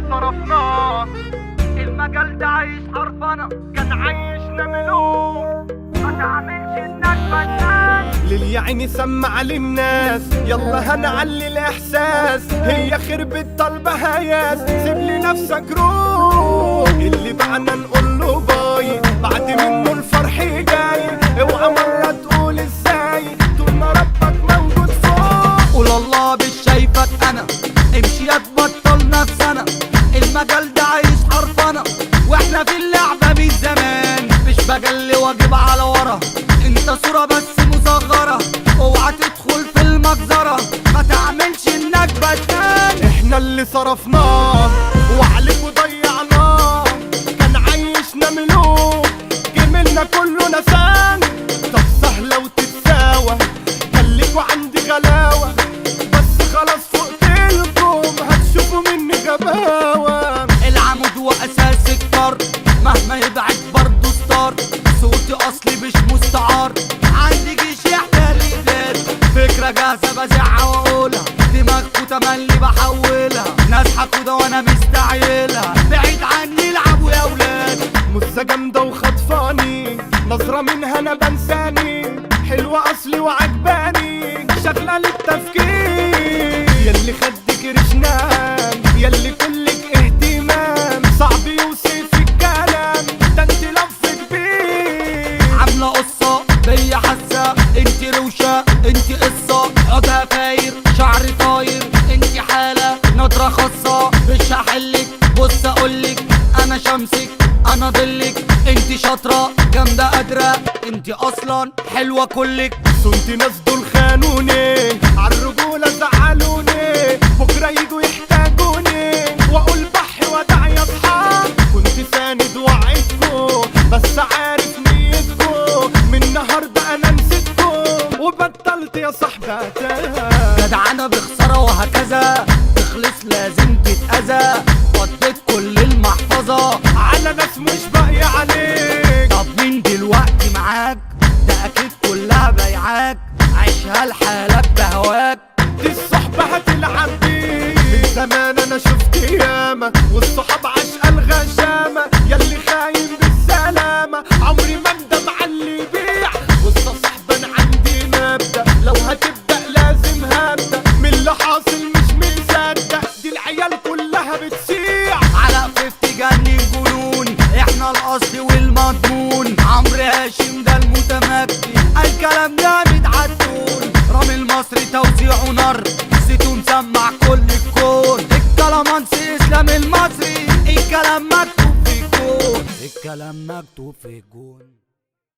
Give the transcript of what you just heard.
صرفناه. المجال ده عايش حرفنة، كان عايشنا ملوك. ما تعملش انك فنان للي عيني سمع للناس، يلا هنعلي الاحساس. هي خربت طلبها ياس، سيب لي نفسك روح. اللي بعنا نقول له باي، بعد منه الفرح جاي. اوعى مرة تقول ازاي، طول ما ربك موجود فوق. قول الله مش شايفك انا، امشي يا تبطل نفسنا. المجال ده عايش حرفنة، واحنا في اللعبة من زمان. مش بجلي واجب على ورا، انت صورة بس مصغرة. اوعى تدخل في المجزرة، ما تعملش انك بدان. احنا اللي صرفناه وعليكوا ضيعناه. كان عايشنا ملوك، جميلنا كله نسان. طب سهلة وتتساوى، خليكوا عندي غلاوة. بس خلاص فوقتلكم، هتشوفوا مني غباوة. العمود واساس الكار، مهما يبعد برضه ستار. صوتي اصلي مش مستعار، عندي جيش يحتل البلاد. فكرة جاهزة بزعها واقولها، دماغكوا تملي بحولها. ناس حقودة وانا مستعيلها، بعيد عني العبوا يا ولاد. مزة جامدة وخطفاني، نظرة منها انا بنساني. حلوة اصلي وعجباني، شغلة للتفكير. ياللي خدك رشنان، ياللي كلك اهتمام. صعب يوصف الكلام، ده انت لفت بيه. عاملة قصة بيا حاسة، انت روشة انت قصة. عودها فاير شعري طاير، انت حالة نظرة خاصة. مش هحلك بص اقولك، انا شمسك انا ضلك. انت شاطرة جامدة قادرة، انت اصلا حلوة كلك. صنت ناس دول خانوني، عالرجولة زعلوني. بكرة يجوا يحتاجوني، واقول بحي ودع يا اصحاب. كنت ساند وعدكو، بس عارف نيتكو. من النهاردة انا نسيتكو، وبطلت يا صاحبي جدعانة بخسارة وهكذا، تخلص لازم تتأذى. وديت كل المحفظة على ناس مش باقي عليك. طب مين دلوقتي معاك؟ ده اكيد كلها بيعاك، عيشها لحالك بهواك. دي الصحبة هتلعب بيك. من زمان انا شفت ياما، والصحاب عشقة الغشامة. ياللي خاين بالسلامة، عمري ما اندم على اللي يبيع. وسط صاحبة انا عندي مبدأ، لو هتبدأ لازم هبدأ. من اللي حاصل مش مصدق، دي العيال كلها بتسيع. على فيفتي جنن جنون، احنا الاصل والمضمون. عمرو هاشم ده المتمكن، الكلام جامد عالدون. رامي المصري توزيعه نار، سيتو مسمع كل الكون. الكلامانسي اسلام المصري، الكلام مكتوب في الجون. الكلام مكتوب في الجون.